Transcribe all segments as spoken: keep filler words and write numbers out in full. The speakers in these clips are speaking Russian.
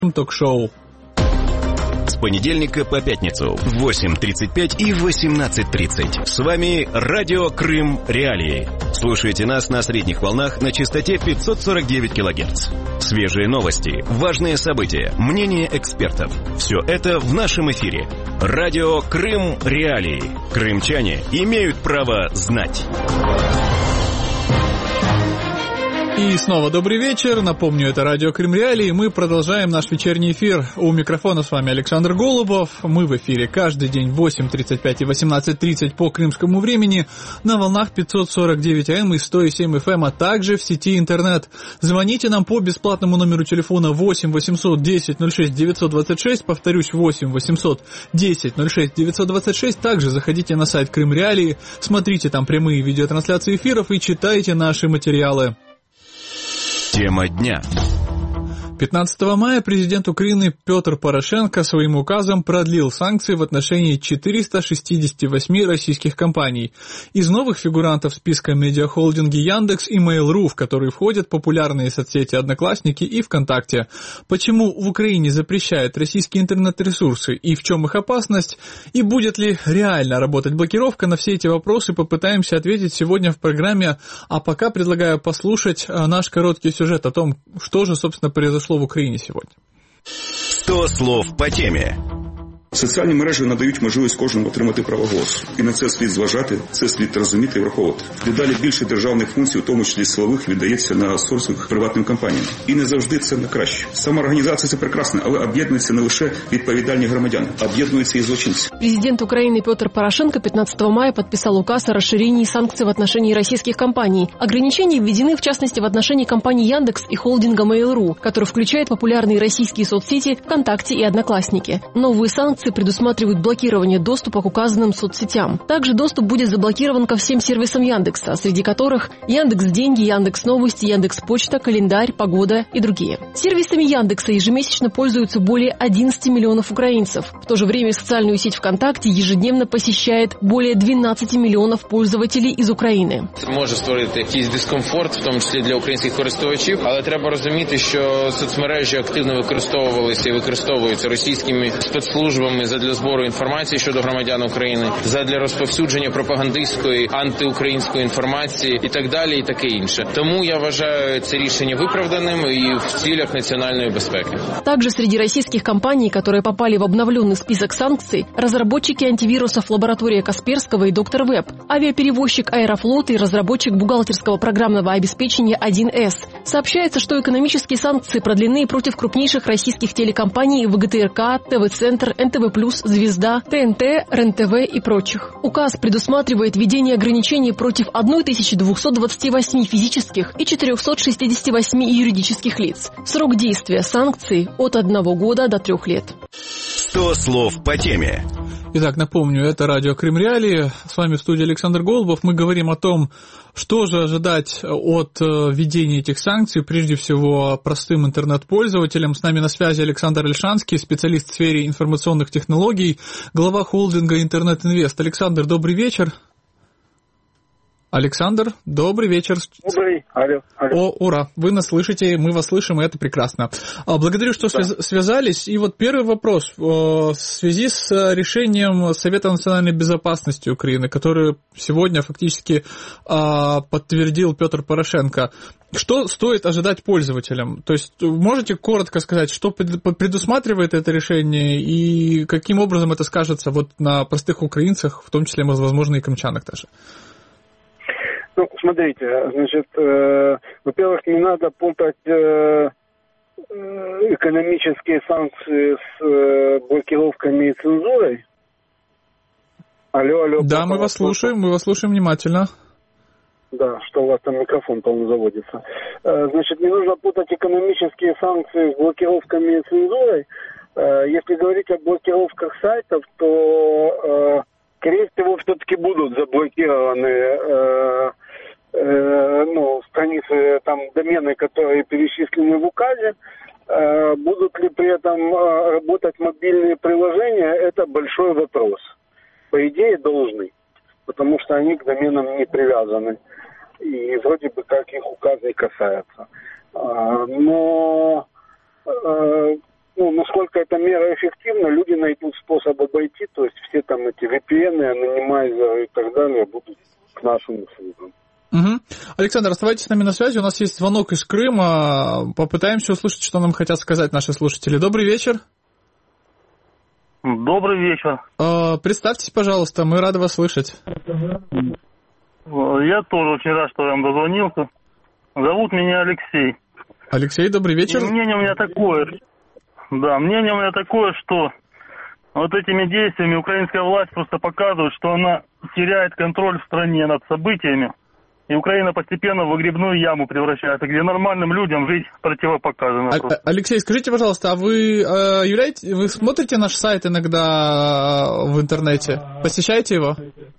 Ток-шоу. С понедельника по пятницу в восемь тридцать пять и восемнадцать тридцать. С вами Радио Крым Реалии. Слушайте нас на средних волнах на частоте пятьсот сорок девять килогерц. Свежие новости, важные события, мнения экспертов. Все это в нашем эфире. Радио Крым Реалии. Крымчане имеют право знать. И снова добрый вечер. Напомню, это Радио Крым Реалии. Мы продолжаем наш вечерний эфир. У микрофона с вами Александр Голубов. Мы в эфире каждый день в восемь тридцать пять и восемнадцать тридцать по крымскому времени на волнах пятьсот сорок девять эй эм и сто семь эф эм, а также в сети интернет. Звоните нам по бесплатному номеру телефона восемь восемьсот десять ноль шесть девятьсот двадцать шесть. Повторюсь, восемь восемьсот десять ноль шесть девятьсот двадцать шесть. Также заходите на сайт Крым Реалии, смотрите там прямые видеотрансляции эфиров и читайте наши материалы. Тема дня. пятнадцатого мая президент Украины Петр Порошенко своим указом продлил санкции в отношении четырёхсот шестидесяти восьми российских компаний. Из новых фигурантов списка медиахолдинги Яндекс и Mail.ru, в которые входят популярные соцсети Одноклассники и ВКонтакте. Почему в Украине запрещают российские интернет-ресурсы и в чем их опасность? И будет ли реально работать блокировка? На все эти вопросы попытаемся ответить сегодня в программе. А пока предлагаю послушать наш короткий сюжет о том, что же, собственно, произошло в Україні сьогодні. сто слов по темі. Соціальні мережі надають можливість кожному отримати право голосу. І на це слід зважати, це слід розуміти і враховувати. Дедалі більше державних функцій, в тому числі силових, віддається на аутсорсинг приватним компаніям. І не завжди це на краще. Сама організація – це прекрасно, але об'єднуються не лише відповідальні громадяни, об'єднуються и злочинцы. Президент Украины Петр Порошенко пятнадцатого мая подписал указ о расширении санкций в отношении российских компаний. Ограничения введены, в частности, в отношении компаний Яндекс и холдинга Mail.ru, который включает популярные российские соцсети ВКонтакте и Одноклассники. Новые санкции предусматривают блокирование доступа к указанным соцсетям. Также доступ будет заблокирован ко всем сервисам Яндекса, среди которых Яндекс.Деньги, Яндекс.Новости, Яндекс.Почта, Календарь, Погода и другие. Сервисами Яндекса ежемесячно пользуются более одиннадцати миллионов украинцев. В то же время социальную сеть ВКонтакте ежедневно посещает более двенадцати миллионов пользователей из України. Може створити якийсь дискомфорт, в тому числі для українських користувачів, але треба розуміти, що соцмережі активно використовувалися і використовуються російськими спецслужбами задля збору інформації щодо громадян України, задля розповсюдження пропагандистської, антиукраїнської інформації і так далі, і таке інше. Тому я вважаю це рішення виправданим и в целях национальной безопасности. Также среди российских компаний, которые попали в обновленный список санкций, разработчики антивирусов лаборатория Касперского и Доктор Веб, авиаперевозчик Аэрофлот и разработчик бухгалтерского программного обеспечения один эс. Сообщается, что экономические санкции продлены против крупнейших российских телекомпаний ВГТРК, ТВ-центр, эн тэ вэ плюс, Звезда, тэ эн тэ, РЕН-ТВ и прочих. Указ предусматривает введение ограничений против тысячи двухсот двадцати восьми физических и четырёхсот шестидесяти восьми юридических лиц. Срок действия санкций от одного года до трех лет. сто слов по теме. Итак, напомню, это Радио Крым Реалии. С вами в студии Александр Голубов. Мы говорим о том, что же ожидать от введения этих санкций, прежде всего простым интернет-пользователям. С нами на связи Александр Ольшанский, специалист в сфере информационных технологий, глава холдинга «Интернет Инвест». Александр, добрый вечер. Александр, добрый вечер. Добрый, алло, алло. О, ура, вы нас слышите, мы вас слышим, и это прекрасно. Благодарю, что да. связались. И вот первый вопрос. В связи с решением Совета национальной безопасности Украины, который сегодня фактически подтвердил Петр Порошенко, что стоит ожидать пользователям? То есть можете коротко сказать, что предусматривает это решение и каким образом это скажется вот на простых украинцах, в том числе, возможно, и крымчанах даже? Ну, смотрите, значит, э, во-первых, не надо путать э, экономические санкции с э, блокировками и цензурой. Алло, алло. Да, мы вас слушаем, мы вас слушаем внимательно. Да, что у вас там микрофон, по-моему, заводится. Э, значит, не нужно путать экономические санкции с блокировками и цензурой. Э, если говорить о блокировках сайтов, то... Э, скорее всего, все-таки будут заблокированы э, э, ну, страницы, там, домены, которые перечислены в указе. Э, будут ли при этом э, работать мобильные приложения, это большой вопрос. По идее, должны, потому что они к доменам не привязаны. И вроде бы как их указ не касается. Э, но... Э, эта мера эффективна, люди найдут способ обойти, то есть все там эти ви пи эн, анонимайзеры и так далее будут к нашим услугам. Угу. Александр, оставайтесь с нами на связи. У нас есть звонок из Крыма. Попытаемся услышать, что нам хотят сказать наши слушатели. Добрый вечер. Добрый вечер. Э, представьтесь, пожалуйста, мы рады вас слышать. Я тоже очень рад, что я вам дозвонился. Зовут меня Алексей. Алексей, добрый вечер. И мнение у меня такое, да, мнение у меня такое, что вот этими действиями украинская власть просто показывает, что она теряет контроль в стране над событиями. И Украина постепенно в выгребную яму превращается, где нормальным людям жить противопоказано. А- Алексей, скажите, пожалуйста, а вы э, являетесь, вы смотрите наш сайт иногда в интернете? Посещаете его?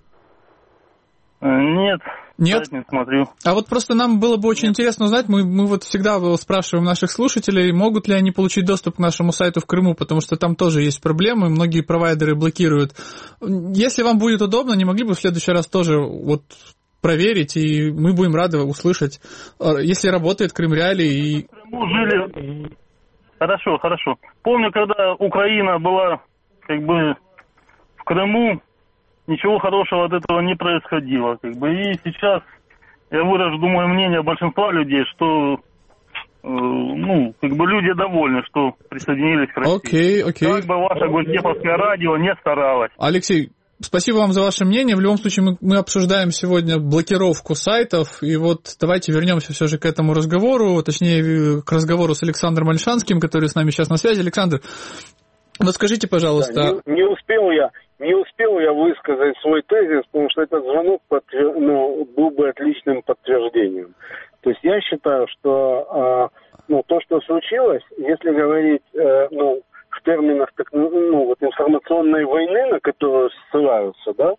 Нет. Нет? Не смотрю. А вот просто нам было бы очень интересно узнать, мы, мы вот всегда спрашиваем наших слушателей, могут ли они получить доступ к нашему сайту в Крыму, потому что там тоже есть проблемы, многие провайдеры блокируют. Если вам будет удобно, не могли бы в следующий раз тоже вот проверить, и мы будем рады услышать, если работает Крым Реалии. И... В Крыму жили... Хорошо, хорошо. Помню, когда Украина была как бы в Крыму, ничего хорошего от этого не происходило. Как бы. И сейчас я выражу, думаю, мнение большинства людей, что э, ну, как бы люди довольны, что присоединились к России. Окей, окей. Как бы ваше Госдеповское радио не старалось. Алексей, спасибо вам за ваше мнение. В любом случае, мы, мы обсуждаем сегодня блокировку сайтов, и вот давайте вернемся все же к этому разговору, точнее, к разговору с Александром Ольшанским, который с нами сейчас на связи. Александр, вот скажите, пожалуйста... Да, не, не успел я... Не успел я высказать свой тезис, потому что этот звонок подтвер... ну, был бы отличным подтверждением. То есть я считаю, что э, ну, то, что случилось, если говорить э, ну, в терминах так, ну, вот, информационной войны, на которую ссылаются, да,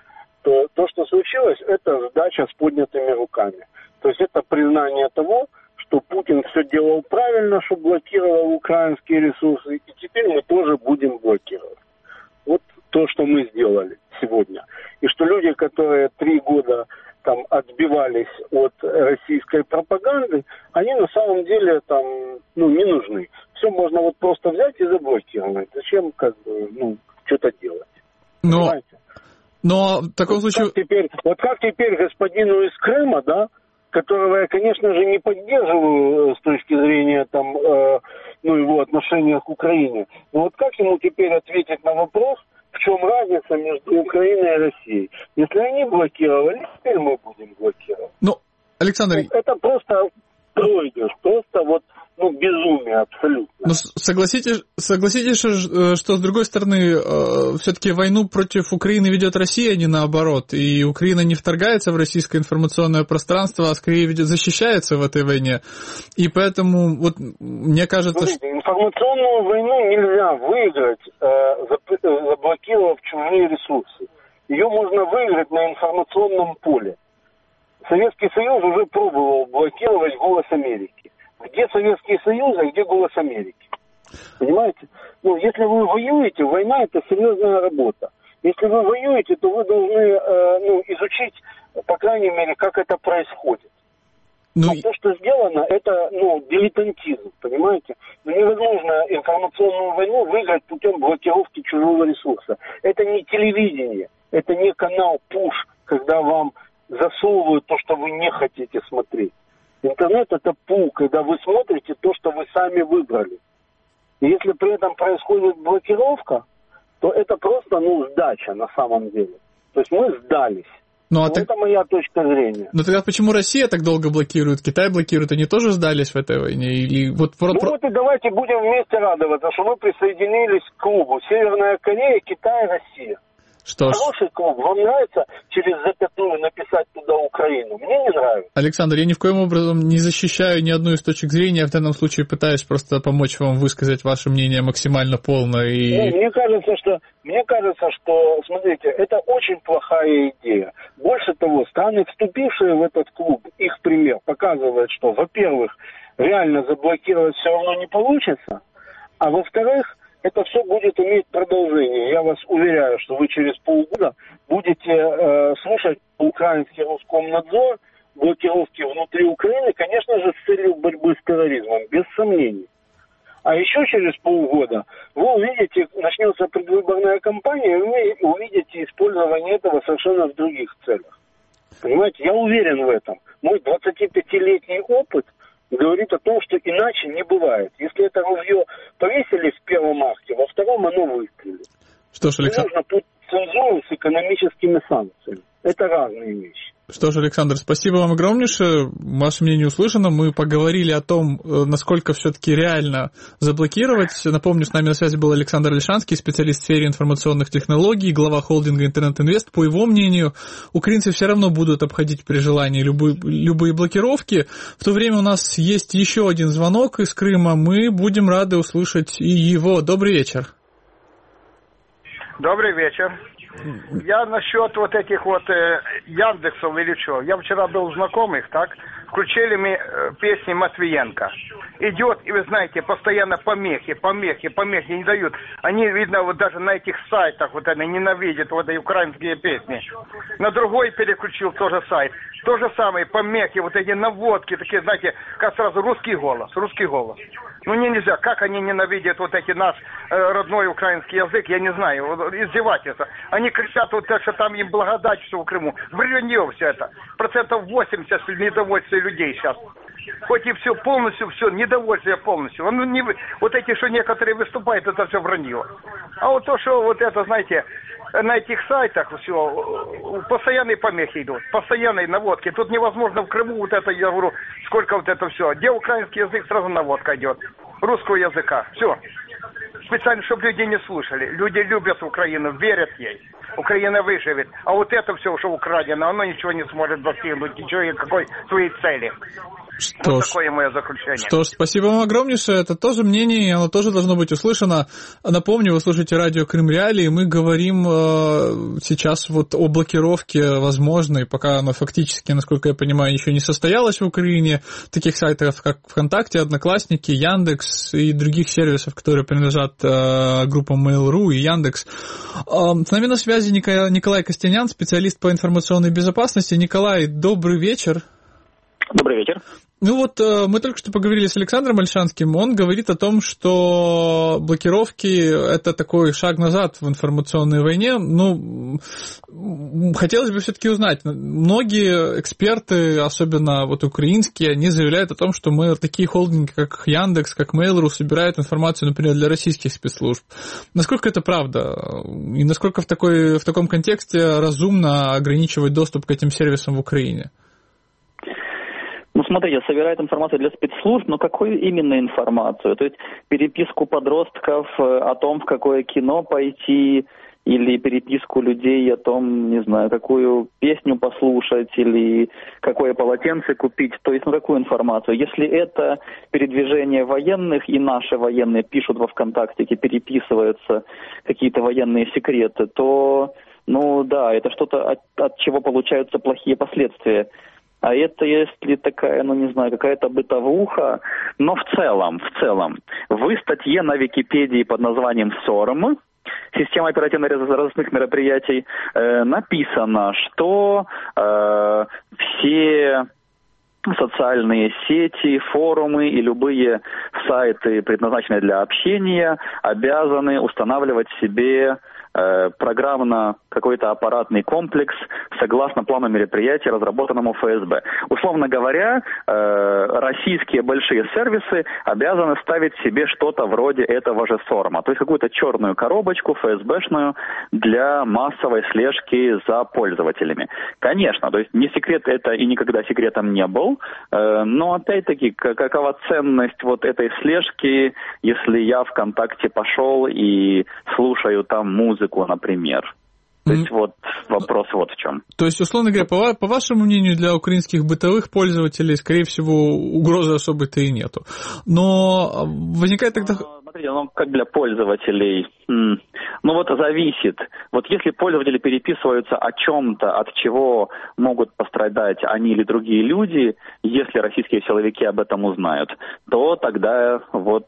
то то, что случилось, это сдача с поднятыми руками. То есть это признание того, что Путин все делал правильно, что блокировал украинские ресурсы, и теперь мы тоже будем блокировать. Вот то, что мы сделали сегодня. И что люди, которые три года там отбивались от российской пропаганды, они на самом деле там, ну, не нужны. Все можно вот просто взять и заблокировать. Зачем, как бы, ну, что-то делать? Но, понимаете? но в таком вот случае... Как теперь, вот как теперь господину из Крыма, да, которого я, конечно же, не поддерживаю с точки зрения там, э, ну, его отношения к Украине, но вот как ему теперь ответить на вопрос, в чем разница между Украиной и Россией? Если они блокировали, теперь мы будем блокировать. Ну, Александр... Это просто проигрыш, просто вот, ну, безумие абсолютно. Ну, согласитесь, согласитесь, что, с другой стороны, все-таки войну против Украины ведет Россия, а не наоборот. И Украина не вторгается в российское информационное пространство, а скорее ведет, защищается в этой войне. И поэтому, вот, мне кажется... Смотрите, информационную войну нельзя выиграть, заблокировав чужие ресурсы. Ее можно выиграть на информационном поле. Советский Союз уже пробовал блокировать «Голос Америки». Где Советский Союз, а где «Голос Америки»? Понимаете? Ну, если вы воюете, война – это серьезная работа. Если вы воюете, то вы должны э, ну, изучить, по крайней мере, как это происходит. Ну, а то, что сделано, это ну, дилетантизм, понимаете? Но невозможно информационную войну выиграть путем блокировки чужого ресурса. Это не телевидение, это не канал «Пуш», когда вам засовывают то, что вы не хотите смотреть. Интернет – это пул, когда вы смотрите то, что вы сами выбрали. И если при этом происходит блокировка, то это просто, ну, сдача на самом деле. То есть мы сдались. Ну, а так... Это моя точка зрения. Ну тогда почему Россия так долго блокирует, Китай блокирует, они тоже сдались в этой войне? И вот... Ну вот и давайте будем вместе радоваться, что мы присоединились к клубу. Северная Корея, Китай, Россия. Что ж. Хороший клуб. Вам нравится через запятую написать туда Украину? Мне не нравится. Александр, я ни в коем образом не защищаю ни одну из точек зрения. Я в данном случае пытаюсь просто помочь вам высказать ваше мнение максимально полно. И... Ну, мне кажется, что, мне кажется, что, смотрите, это очень плохая идея. Больше того, страны, вступившие в этот клуб, их пример показывает, что, во-первых, реально заблокировать все равно не получится, а во-вторых, это все будет иметь продолжение. Я вас уверяю, что вы через полгода будете э, слушать украинский Роскомнадзор, блокировки внутри Украины, конечно же, с целью борьбы с терроризмом, без сомнений. А еще через полгода вы увидите, начнется предвыборная кампания, и вы увидите использование этого совершенно в других целях. Понимаете, я уверен в этом. Мой двадцатипятилетний опыт говорит о том, что иначе не бывает. Если это ружье повесили в первом акте, во втором оно выстрелит. Что ж, Александр... Не нужно тут цензуру с экономическими санкциями. Это разные вещи. Что ж, Александр, спасибо вам огромнейшее. Ваше мнение услышано. Мы поговорили о том, насколько все-таки реально заблокировать. Напомню, с нами на связи был Александр Ольшанский, специалист в сфере информационных технологий, глава холдинга «Интернет-Инвест». По его мнению, украинцы все равно будут обходить при желании любые, любые блокировки. В то время у нас есть еще один звонок из Крыма. Мы будем рады услышать и его. Добрый вечер. Добрый вечер. Я насчет вот этих вот э, Яндексов или что. Я вчера был у знакомых, так, включили мне э, песни Матвиенко. Идет, и вы знаете, постоянно помехи, помехи, помехи не дают. Они, видно, вот даже на этих сайтах вот они ненавидят вот эти украинские песни. На другой переключил тоже сайт. То же самое, помехи, вот эти наводки, такие, знаете, как сразу русский голос, русский голос. Ну не нельзя, как они ненавидят вот эти наш э, родной украинский язык, я не знаю, вот, издевательство. Они кричат вот что там им благодать все в Крыму. Врёнье все это. Процентов восемьдесят недовольствия людей сейчас. Хоть и все полностью, все, недовольствие полностью. Ну, не, вот эти, что некоторые выступают, это все вранье. А вот то, что вот это, знаете, на этих сайтах все, постоянные помехи идут, постоянные наводки. Тут невозможно в Крыму вот это, я говорю, сколько вот это все. Где украинский язык, сразу наводка идет. Русского языка. Все. Специально, чтобы люди не слушали. Люди любят Украину, верят ей. Украина выживет. А вот это все, что украдено, оно ничего не сможет достигнуть, ничего и какой своей цели. Что вот ж, такое мое заключение. Что ж, спасибо вам огромнейшее. Это тоже мнение, и оно тоже должно быть услышано. Напомню, вы слушаете радио Крым Реалии, и мы говорим э, сейчас вот о блокировке возможной, пока она фактически, насколько я понимаю, еще не состоялась в Украине, таких сайтов, как ВКонтакте, Одноклассники, Яндекс и других сервисов, которые принадлежат э, группам Mail.ru и Яндекс. Э, с нами на связи Николай, Николай Костянян, специалист по информационной безопасности. Николай, добрый вечер. Добрый вечер. Ну вот мы только что поговорили с Александром Ольшанским, он говорит о том, что блокировки – это такой шаг назад в информационной войне. Ну, хотелось бы все-таки узнать, многие эксперты, особенно вот украинские, они заявляют о том, что мы такие холдинги, как Яндекс, как Mail.ru, собирают информацию, например, для российских спецслужб. Насколько это правда? И насколько в, такой, в таком контексте разумно ограничивать доступ к этим сервисам в Украине? Ну, смотрите, собирает информацию для спецслужб, но какую именно информацию? То есть переписку подростков о том, в какое кино пойти, или переписку людей о том, не знаю, какую песню послушать, или какое полотенце купить. То есть, ну, какую информацию? Если это передвижение военных, и наши военные пишут во ВКонтакте, переписываются какие-то военные секреты, то, ну, да, это что-то, от, от чего получаются плохие последствия. А это если такая, ну не знаю, какая-то бытовуха. Но в целом, в целом, в статье на Википедии под названием СОРМ, система оперативно-розыскных мероприятий, э, написано, что э, все социальные сети, форумы и любые сайты, предназначенные для общения, обязаны устанавливать себе э, программно какой-то аппаратный комплекс согласно плану мероприятия, разработанному эф эс бэ. Условно говоря, э, российские большие сервисы обязаны ставить себе что-то вроде этого же сорма, то есть какую-то черную коробочку эф эс бэ-шную для массовой слежки за пользователями. Конечно, то есть не секрет это и никогда секретом не был, э, но опять-таки какова ценность вот этой слежки, если я ВКонтакте пошел и слушаю там музыку, например. То есть вот вопрос вот в чем. То есть, условно говоря, по, по вашему мнению, для украинских бытовых пользователей, скорее всего, угрозы особой-то и нету. Но возникает тогда... Смотрите, ну как для пользователей? Ну вот зависит. Вот если пользователи переписываются о чем-то, от чего могут пострадать они или другие люди, если российские силовики об этом узнают, то тогда вот...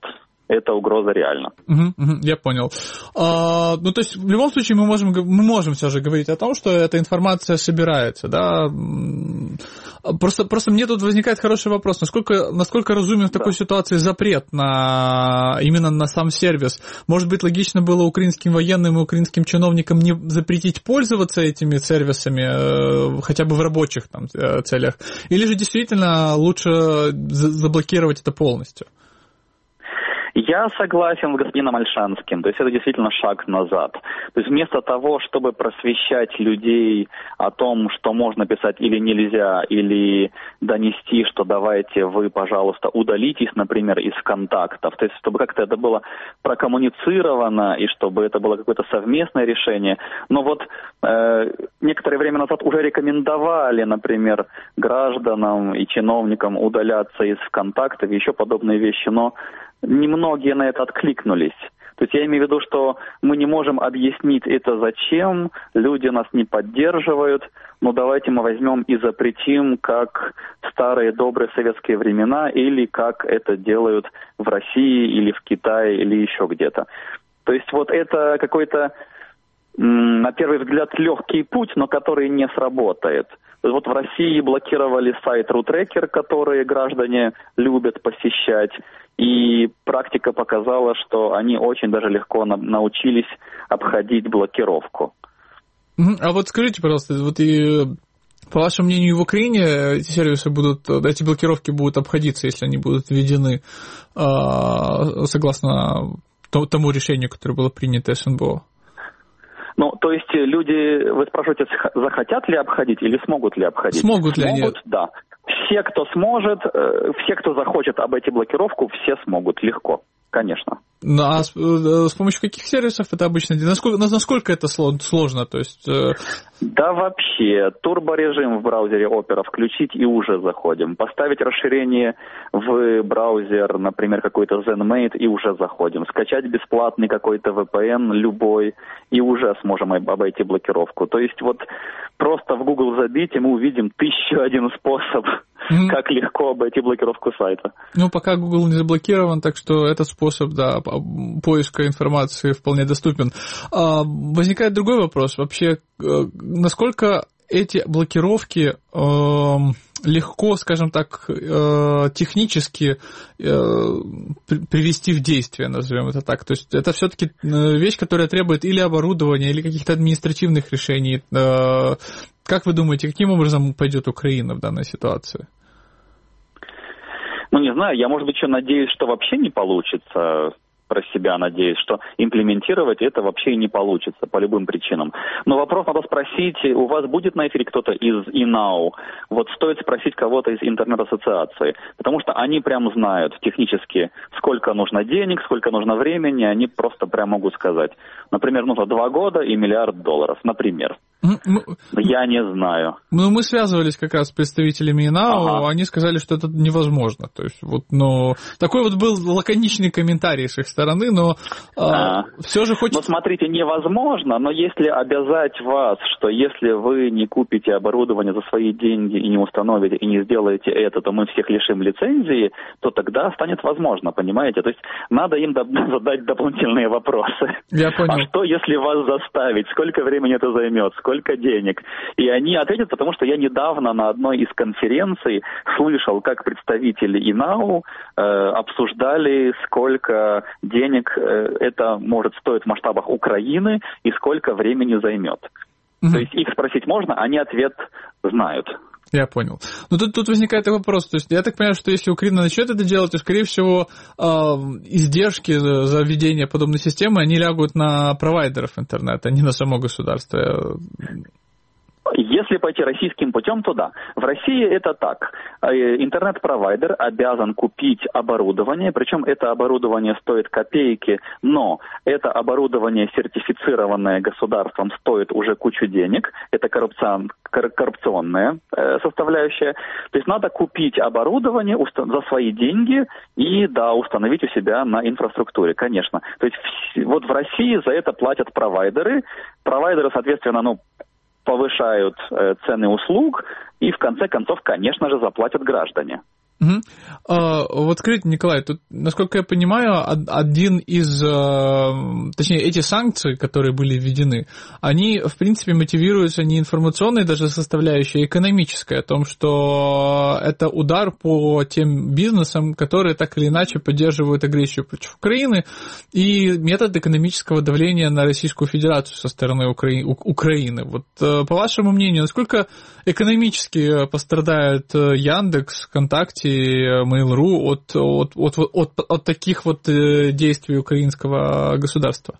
эта угроза реальна. Угу, угу, я понял. А, ну, то есть, в любом случае, мы можем, мы можем все же говорить о том, что эта информация собирается, да. Просто, просто мне тут возникает хороший вопрос. Насколько, насколько разумен в такой да. ситуации запрет на, именно на сам сервис? Может быть, логично было украинским военным и украинским чиновникам не запретить пользоваться этими сервисами, хотя бы в рабочих там, целях? Или же действительно лучше заблокировать это полностью? Я согласен с господином Ольшанским, то есть это действительно шаг назад. То есть вместо того, чтобы просвещать людей о том, что можно писать или нельзя, или донести, что давайте вы, пожалуйста, удалитесь, например, из контактов, то есть чтобы как-то это было прокоммуницировано и чтобы это было какое-то совместное решение. Но вот э, некоторое время назад уже рекомендовали, например, гражданам и чиновникам удаляться из контактов и еще подобные вещи, но немногие на это откликнулись. То есть я имею в виду, что мы не можем объяснить это зачем, люди нас не поддерживают, но давайте мы возьмем и запретим, как в старые добрые советские времена, или как это делают в России, или в Китае, или еще где-то. То есть вот это какой-то, на первый взгляд, легкий путь, но который не сработает. Вот в России блокировали сайт RuTracker, который граждане любят посещать, и практика показала, что они очень даже легко на- научились обходить блокировку. А вот скажите, пожалуйста, вот и по вашему мнению, в Украине эти сервисы будут, эти блокировки будут обходиться, если они будут введены согласно тому решению, которое было принято эс эн бэ о? Ну, то есть люди, вы спрашиваете, захотят ли обходить или смогут ли обходить? Смогут ли они? Смогут, да. Все, кто сможет, все, кто захочет обойти блокировку, все смогут легко, конечно. Ну, а с, с помощью каких сервисов это обычно? Насколько, насколько это сложно? То есть... Да вообще, турборежим в браузере Opera включить и уже заходим. Поставить расширение в браузер, например, какой-то ZenMate, и уже заходим. Скачать бесплатный какой-то ви пи эн любой, и уже сможем обойти блокировку. То есть вот просто в Google забить, и мы увидим тысячу один способ, mm-hmm. как легко обойти блокировку сайта. Ну, пока Google не заблокирован, так что этот способ, да, поиска информации вполне доступен. А, возникает другой вопрос. Вообще, насколько эти блокировки э, легко, скажем так, э, технически э, привести в действие, назовем это так. То есть это все-таки вещь, которая требует или оборудования, или каких-то административных решений. Э, как вы думаете, каким образом пойдет Украина в данной ситуации? Ну, не знаю, я, может быть, еще надеюсь, что вообще не получится. Про себя надеюсь, что имплементировать это вообще не получится по любым причинам. Но вопрос надо спросить, у вас будет на эфире кто-то из ИНАУ? Вот стоит спросить кого-то из интернет-ассоциации, потому что они прям знают технически, сколько нужно денег, сколько нужно времени, они просто прям могут сказать. Например, нужно два года и миллиард долларов, например. Мы, я не знаю. Ну, мы связывались как раз с представителями ИНАУ, ага. Они сказали, что это невозможно. То есть, вот, но такой вот был лаконичный комментарий с их стороны, но а, все же хочется... Ну, смотрите, невозможно, но если обязать вас, что если вы не купите оборудование за свои деньги и не установите, и не сделаете это, то мы всех лишим лицензии, то тогда станет возможно, понимаете? То есть надо им задать дополнительные вопросы. Я понял. А что, если вас заставить? Сколько времени это займет? Сколько денег? И они ответят, потому что я недавно на одной из конференций слышал, как представители ИНАУ э, обсуждали, сколько денег э, это может стоить в масштабах Украины и сколько времени займет. Mm-hmm. То есть их спросить можно, они ответ знают. Я понял. Но тут, тут возникает вопрос. То есть я так понимаю, что если Украина начнет это делать, то, скорее всего, э, издержки за введение подобной системы, они лягут на провайдеров интернета, а не на само государство. Если пойти российским путем, то да. В России это так. Интернет-провайдер обязан купить оборудование, причем это оборудование стоит копейки, но это оборудование, сертифицированное государством, стоит уже кучу денег. Это коррупцион, коррупционная составляющая. То есть надо купить оборудование за свои деньги и, да, установить у себя на инфраструктуре, конечно. То есть вот в России за это платят провайдеры. Провайдеры, соответственно, ну, повышают э, цены услуг, и в конце концов, конечно же, заплатят граждане. Угу. А, вот скажите, Николай, тут, насколько я понимаю, один из, точнее, эти санкции, которые были введены, они, в принципе, мотивируются не информационной даже составляющей, а экономической, о том, что это удар по тем бизнесам, которые так или иначе поддерживают агрессию против Украины, и метод экономического давления на Российскую Федерацию со стороны Укра... Украины. Вот, по вашему мнению, насколько экономически пострадает Яндекс, ВКонтакте, Mail.ru от, от, от, от, от таких вот действий украинского государства?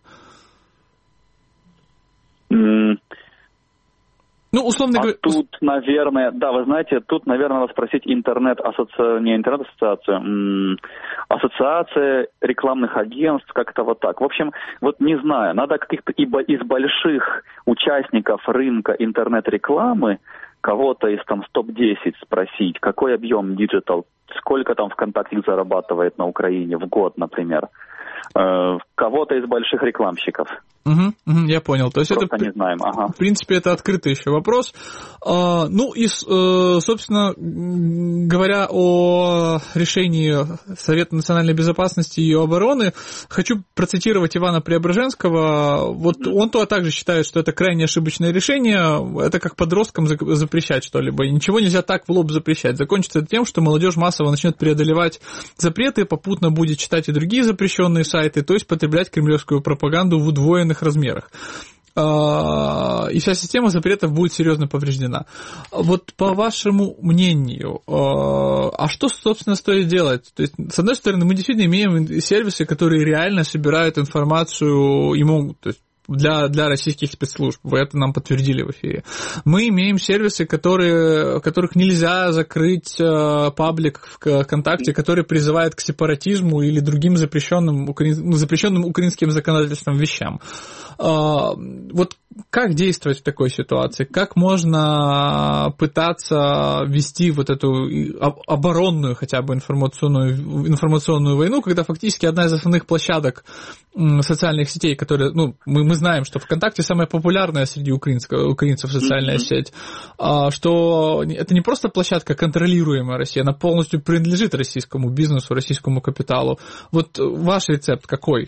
Mm. Ну, условно а говоря... Тут, наверное, да, вы знаете, тут, наверное, надо спросить интернет-ассоциацию, не интернет-ассоциацию, м- ассоциация рекламных агентств, как-то вот так. В общем, вот не знаю, надо каких-то из больших участников рынка интернет-рекламы кого-то из там топ десять спросить, какой объем диджитал, сколько там ВКонтакте зарабатывает на Украине в год, например. Э, кого-то из больших рекламщиков. Угу, угу, я понял. То есть Просто это, не знаем. Ага. В принципе, это открытый еще вопрос. А, ну и, собственно, говоря о решении Совета национальной безопасности и обороны, хочу процитировать Ивана Преображенского. Вот он-то также считает, что это крайне ошибочное решение. Это как подросткам запрещать что-либо. И ничего нельзя так в лоб запрещать. Закончится это тем, что молодежь массово начнет преодолевать запреты, попутно будет читать и другие запрещенные сайты, то есть потреблять кремлевскую пропаганду в удвоенных размерах. И вся система запретов будет серьезно повреждена. Вот по вашему мнению, а что, собственно, стоит делать? То есть, с одной стороны, мы действительно имеем сервисы, которые реально собирают информацию и могут, то есть, Для, для российских спецслужб. Вы это нам подтвердили в эфире. Мы имеем сервисы, которые, которых нельзя закрыть э, паблик в ВКонтакте, который призывает к сепаратизму или другим запрещенным, ну, запрещенным украинским законодательством вещам. Э, вот как действовать в такой ситуации? Как можно пытаться вести вот эту оборонную хотя бы информационную, информационную войну, когда фактически одна из основных площадок социальных сетей, которые, ну, мы, мы знаем, что ВКонтакте самая популярная среди украинцев социальная mm-hmm. сеть, что это не просто площадка, контролируемая Россией, она полностью принадлежит российскому бизнесу, российскому капиталу. Вот ваш рецепт какой?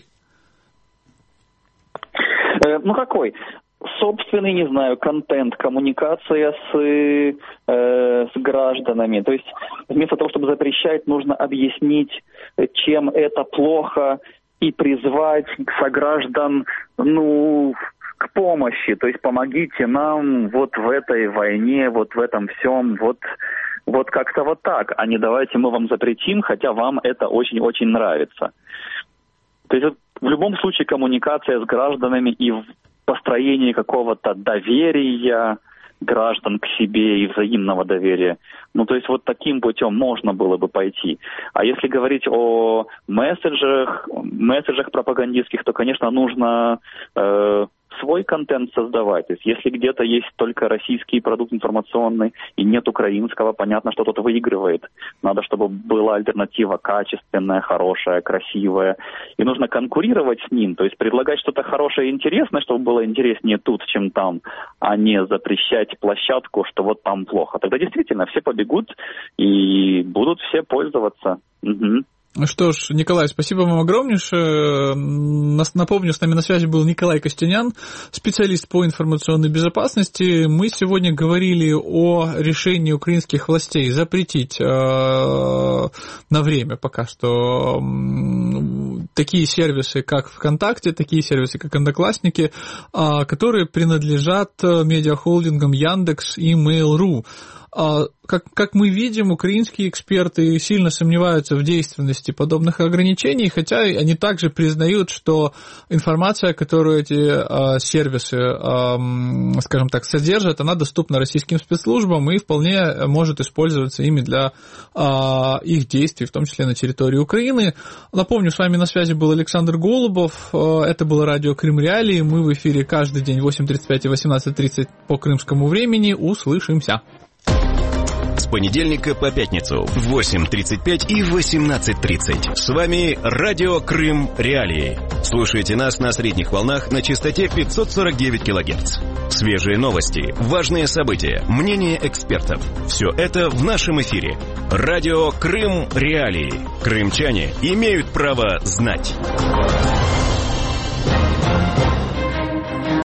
Э, ну, какой? Собственный, не знаю, контент, коммуникация с, э, с гражданами. То есть вместо того, чтобы запрещать, нужно объяснить, чем это плохо, и призвать сограждан, ну, к помощи. То есть помогите нам вот в этой войне, вот в этом всем, вот, вот как-то вот так. А не давайте мы вам запретим, хотя вам это очень-очень нравится. То есть в любом случае коммуникация с гражданами и построение какого-то доверия граждан к себе и взаимного доверия. Ну, то есть вот таким путем можно было бы пойти. А если говорить о месседжах, месседжах пропагандистских, то, конечно, нужно э, свой контент создавать. То есть если где-то есть только российский продукт информационный и нет украинского, понятно, что тот выигрывает. Надо, чтобы была альтернатива качественная, хорошая, красивая. И нужно конкурировать с ним, то есть предлагать что-то хорошее и интересное, чтобы было интереснее тут, чем там, а не запрещать площадку, что вот там плохо. Тогда действительно все побегут и будут все пользоваться. Угу. Что ж, Николай, спасибо вам огромнейшее. Напомню, с нами на связи был Николай Костянян, специалист по информационной безопасности. Мы сегодня говорили о решении украинских властей запретить э, на время пока что такие сервисы, как ВКонтакте, такие сервисы, как Одноклассники, э, которые принадлежат медиахолдингам Яндекс и Mail.ru. Как, как мы видим, украинские эксперты сильно сомневаются в действенности подобных ограничений, хотя они также признают, что информация, которую эти э, сервисы, э, скажем так, содержат, она доступна российским спецслужбам и вполне может использоваться ими для э, их действий, в том числе на территории Украины. Напомню, с вами на связи был Александр Голубов, э, это было радио Крым Реалии, мы в эфире каждый день в восемь тридцать пять и восемнадцать тридцать по крымскому времени, услышимся. понедельника по пятницу в восемь тридцать пять и восемнадцать тридцать. С вами Радио Крым Реалии. Слушайте нас на средних волнах на частоте пятьсот сорок девять килогерц. Свежие новости, важные события, мнения экспертов. Все это в нашем эфире. Радио Крым Реалии. Крымчане имеют право знать.